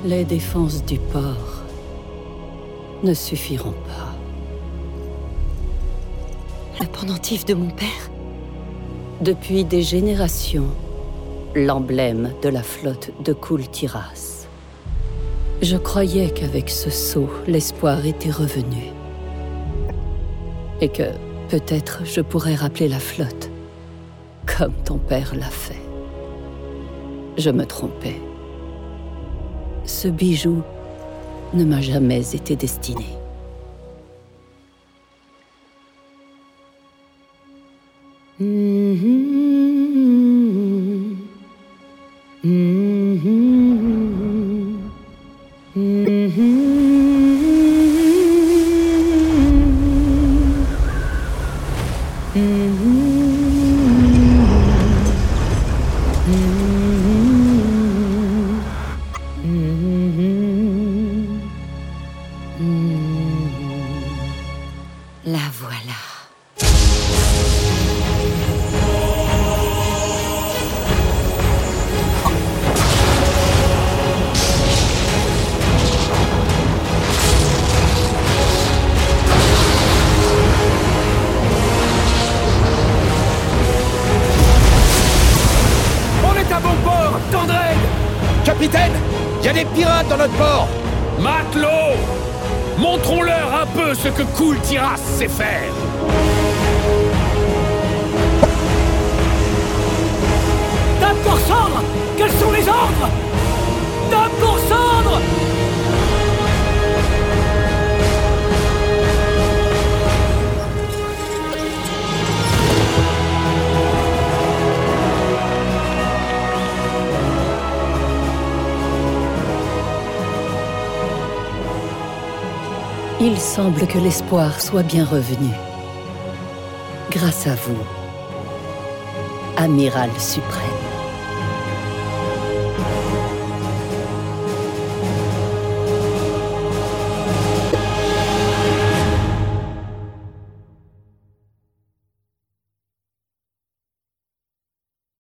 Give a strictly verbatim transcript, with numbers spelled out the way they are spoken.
Les défenses du port ne suffiront pas. Le pendentif de mon père? Depuis des générations, l'emblème de la flotte de Kul Tiras. Je croyais qu'avec ce sceau, l'espoir était revenu. Et que, peut-être, je pourrais rappeler la flotte, comme ton père l'a fait. Je me trompais. Ce bijou ne m'a jamais été destiné. Mm-hmm. Mm-hmm. Mm-hmm. La voilà. On est à bon port, Tandred! Capitaine, il y a des pirates dans notre port! Matelot! Montrons-leur un peu ce que Kul Tiras sait faire! Dame pour cendre! Quels sont les ordres? Dame pour cendre! Il semble que l'espoir soit bien revenu. Grâce à vous, Amiral suprême.